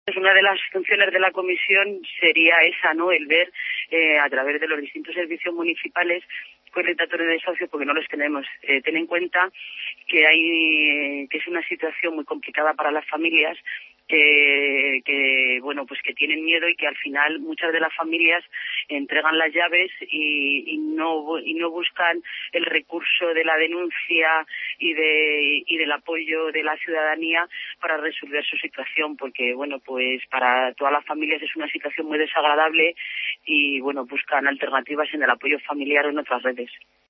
Pues una de las funciones de la comisión sería esa, ¿no? El ver a través de los distintos servicios municipales orientatorios de desahucio, porque no los tenemos. Ten en cuenta que es una situación muy complicada para las familias, bueno, pues que tienen miedo y que al final muchas de las familias entregan las llaves y no buscan el recurso de la denuncia y del apoyo de la ciudadanía para resolver su situación, porque bueno, pues para todas las familias es una situación muy desagradable y bueno, buscan alternativas en el apoyo familiar o en otras redes.